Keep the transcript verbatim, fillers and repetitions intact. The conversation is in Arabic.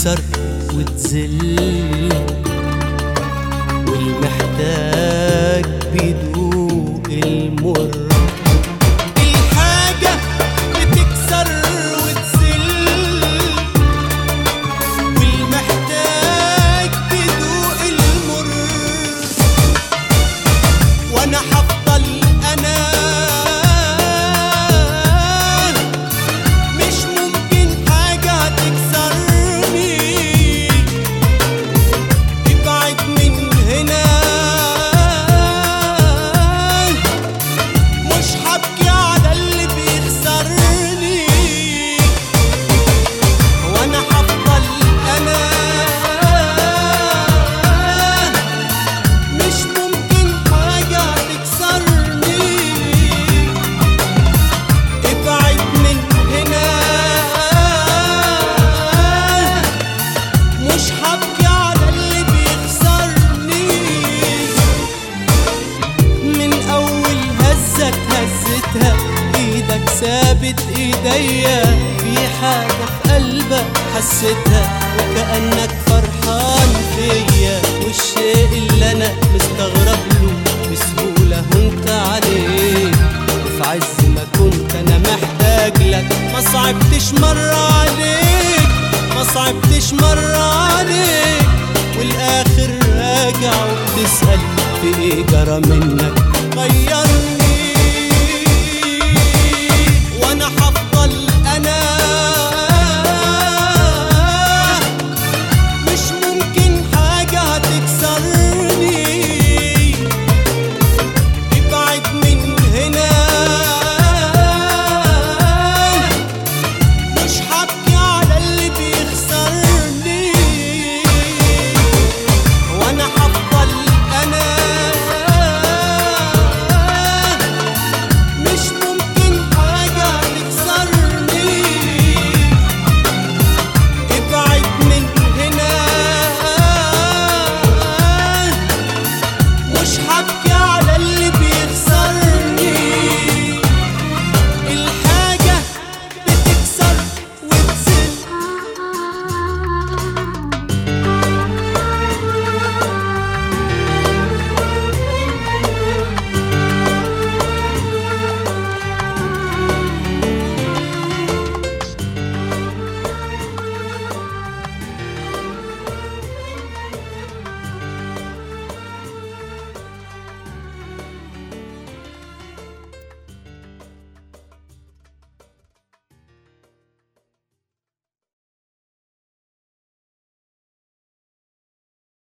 بتكسر وتذل، والمحتاج بيدوق المر. الحاجة بتكسر وتذل، والمحتاج بيدوق المر. وانا هفضل انا مش ممكن حاجة تكسرني. ابعد من هنا مش هبكي على اللي بيخسرني. وانا هفضل انا مش ممكن حاجة تكسرني. ابعد من هنا مش هبكي على اللي بيخسرني. من اول هزة هزتها ايدك سابت ايديا، في حاجة في قلبك حسيتها وكأنك فرحان فيا. والشيء اللي انا مستغرب له بسهولة هنت عليك، وفي عز ما كنت انا محتاج لك ما صعبتش مرة عليك، ما صعبتش مرة عليك. والاخر راجع وبتسأل في ايه جرى منك غيرني.